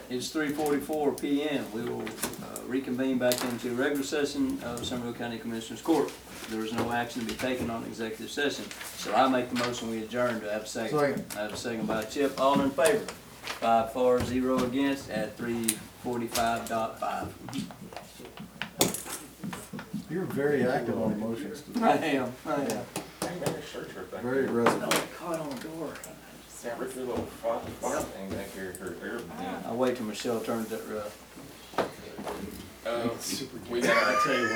It's 3:44 p.m. We will reconvene back into regular session of Summerville County Commissioners Court. There is no action to be taken on executive session. So I make the motion we adjourn. Do I have a second? Second. I have a second by Chip. All in favor? 5 for, 0 against at 3:45.5. You're very active on emotions today. I am. Very aggressive. No, it caught on the door. Yeah, Rick, your little font thing back here, her I'll wait till Michelle turns it rough. we got,